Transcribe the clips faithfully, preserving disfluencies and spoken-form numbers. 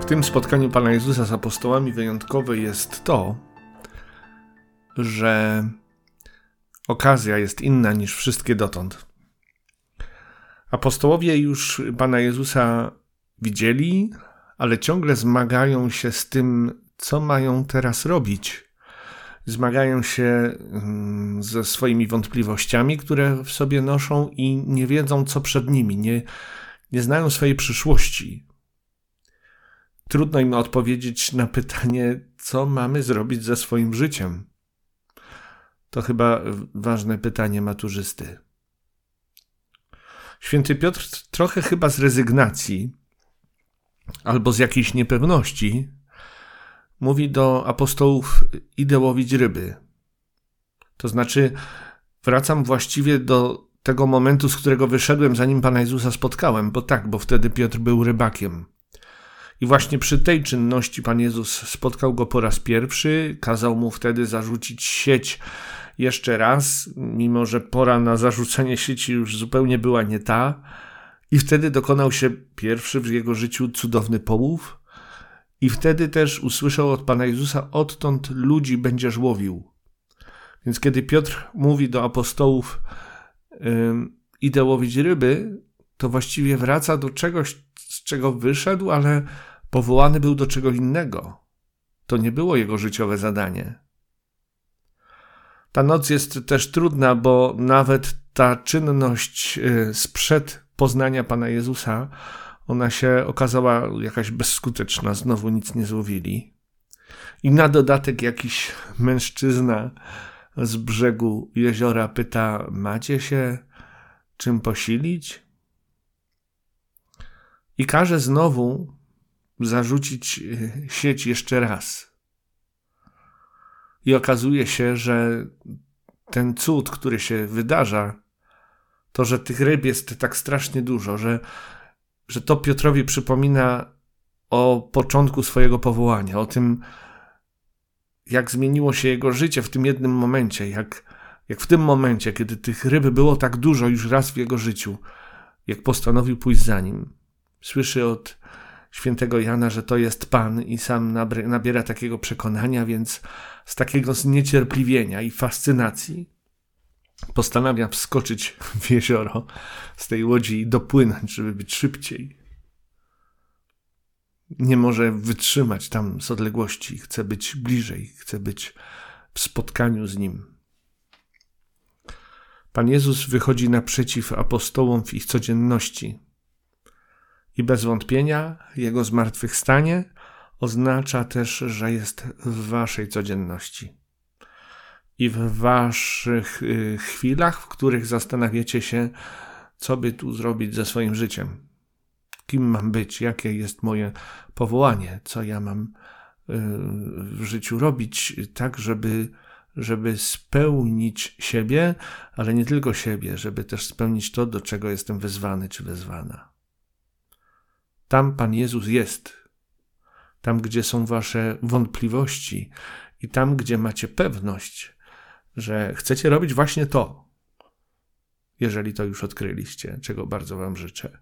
W tym spotkaniu Pana Jezusa z apostołami wyjątkowe jest to, że okazja jest inna niż wszystkie dotąd. Apostołowie już Pana Jezusa widzieli, ale ciągle zmagają się z tym, co mają teraz robić. Zmagają się ze swoimi wątpliwościami, które w sobie noszą i nie wiedzą, co przed nimi, nie, nie znają swojej przyszłości. Trudno im odpowiedzieć na pytanie, co mamy zrobić ze swoim życiem. To chyba ważne pytanie maturzysty. Święty Piotr trochę chyba z rezygnacji albo z jakiejś niepewności mówi do apostołów: idę łowić ryby. To znaczy wracam właściwie do tego momentu, z którego wyszedłem, zanim Pana Jezusa spotkałem, bo tak, bo wtedy Piotr był rybakiem. I właśnie przy tej czynności Pan Jezus spotkał go po raz pierwszy, kazał mu wtedy zarzucić sieć jeszcze raz, mimo że pora na zarzucenie sieci już zupełnie była nie ta. I wtedy dokonał się pierwszy w jego życiu cudowny połów. I wtedy też usłyszał od Pana Jezusa: odtąd ludzi będziesz łowił. Więc kiedy Piotr mówi do apostołów: ym, idę łowić ryby, to właściwie wraca do czegoś, z czego wyszedł, ale powołany był do czego innego. To nie było jego życiowe zadanie. Ta noc jest też trudna, bo nawet ta czynność sprzed poznania Pana Jezusa, ona się okazała jakaś bezskuteczna. Znowu nic nie złowili. I na dodatek jakiś mężczyzna z brzegu jeziora pyta: macie się czym posilić? I każe znowu zarzucić sieć jeszcze raz. I okazuje się, że ten cud, który się wydarza, to, że tych ryb jest tak strasznie dużo, że, że to Piotrowi przypomina o początku swojego powołania, o tym, jak zmieniło się jego życie w tym jednym momencie, jak, jak w tym momencie, kiedy tych ryb było tak dużo już raz w jego życiu, jak postanowił pójść za nim. Słyszy od świętego Jana, że to jest Pan i sam nabiera takiego przekonania, więc z takiego zniecierpliwienia i fascynacji postanawia wskoczyć w jezioro z tej łodzi i dopłynąć, żeby być szybciej. Nie może wytrzymać tam z odległości, chce być bliżej, chce być w spotkaniu z Nim. Pan Jezus wychodzi naprzeciw apostołom w ich codzienności. I bez wątpienia Jego zmartwychwstanie oznacza też, że jest w waszej codzienności. I w waszych y, chwilach, w których zastanawiacie się, co by tu zrobić ze swoim życiem. Kim mam być? Jakie jest moje powołanie? Co ja mam y, w życiu robić, tak żeby, żeby spełnić siebie, ale nie tylko siebie, żeby też spełnić to, do czego jestem wezwany czy wezwana. Tam Pan Jezus jest. Tam, gdzie są wasze wątpliwości i tam, gdzie macie pewność, że chcecie robić właśnie to, jeżeli to już odkryliście, czego bardzo wam życzę.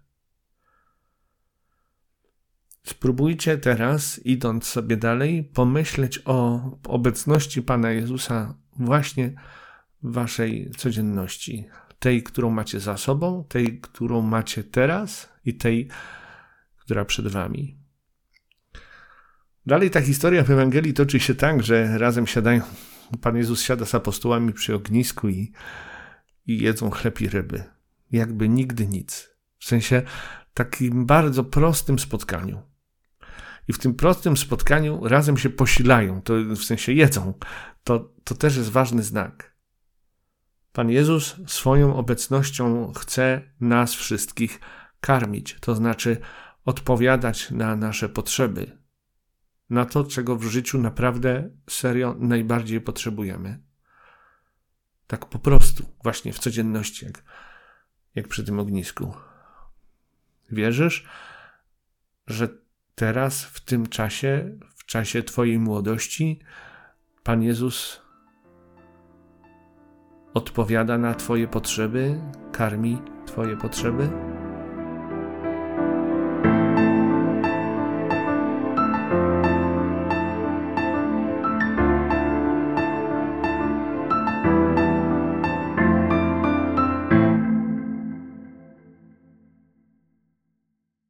Spróbujcie teraz, idąc sobie dalej, pomyśleć o obecności Pana Jezusa właśnie w waszej codzienności. Tej, którą macie za sobą, tej, którą macie teraz i tej, która przed wami. Dalej ta historia w Ewangelii toczy się tak, że razem siadają, Pan Jezus siada z apostołami przy ognisku i, i jedzą chleb i ryby. Jakby nigdy nic. W sensie takim bardzo prostym spotkaniu. I w tym prostym spotkaniu razem się posilają, to w sensie jedzą. To, to też jest ważny znak. Pan Jezus swoją obecnością chce nas wszystkich karmić, to znaczy odpowiadać na nasze potrzeby, na to, czego w życiu naprawdę serio najbardziej potrzebujemy. Tak po prostu, właśnie w codzienności, jak, jak przy tym ognisku. Wierzysz, że teraz, w tym czasie, w czasie twojej młodości, Pan Jezus odpowiada na twoje potrzeby, karmi twoje potrzeby?